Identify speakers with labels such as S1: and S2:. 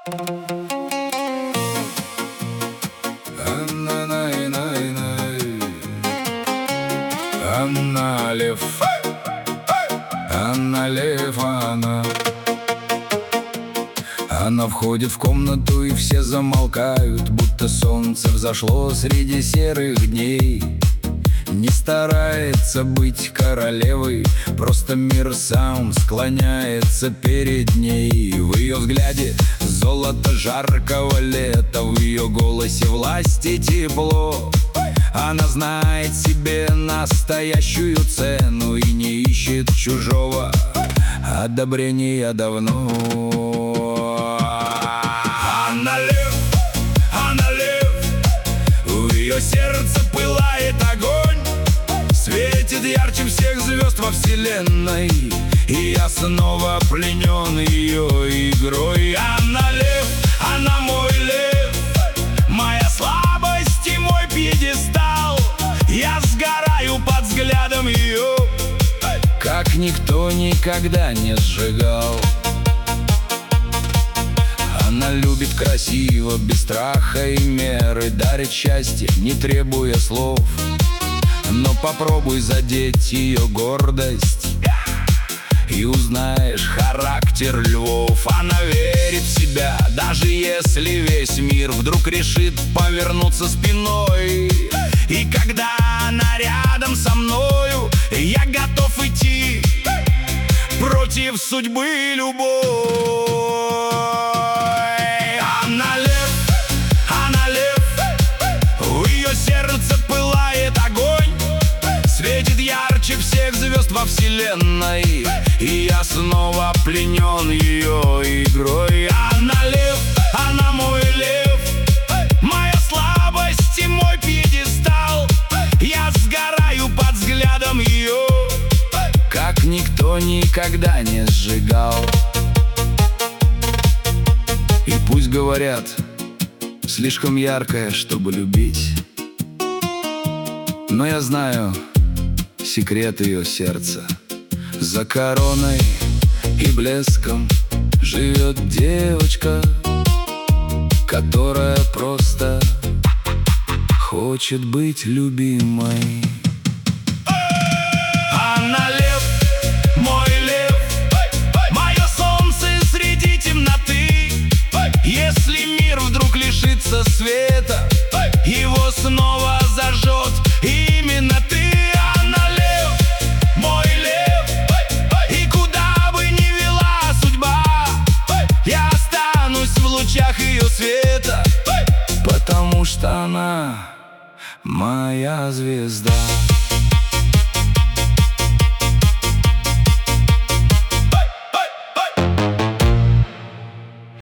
S1: Анна Лев, Анна Лев, Она входит в комнату, и все замолкают, будто солнце взошло среди серых дней. Не старается быть королевой, просто мир сам склоняется перед ней. В ее взгляде золото жаркого лета, в ее голосе власть и тепло. Она знает себе настоящую цену и не ищет чужого одобрения давно. Анна Лев, Анна Лев, в ее сердце пылает огонь, светит ярче всех звезд во вселенной, и я снова пленен ее игрой. Анна Лев, она мой лев, моя слабость и мой пьедестал. Я сгораю под взглядом ее, как никто никогда не сжигал. Она любит красиво, без страха и меры, дарит счастье, не требуя слов. Но попробуй задеть ее гордость, и узнаешь характер львов. Она верит в себя, даже если весь мир вдруг решит повернуться спиной. И когда она рядом со мною, я готов идти против судьбы любой. Анна Лев, Анна Лев, в ее сердце пылает огонь, светит ярче всех звезд во вселенной, и я снова пленен ее игрой. Анна Лев, она мой лев, моя слабость и мой пьедестал. Я сгораю под взглядом ее, как никто никогда не сжигал. И пусть говорят, слишком яркая, чтобы любить, но я знаю секрет ее сердца. За короной и блеском живет девочка, которая просто хочет быть любимой. Анна Лев, мой лев, мое солнце среди темноты. Если мир вдруг лишится света, его снова зажжет именно ты. Анна Лев, мой лев, и куда бы ни вела судьба, я останусь в лучах ее света, потому что она моя звезда.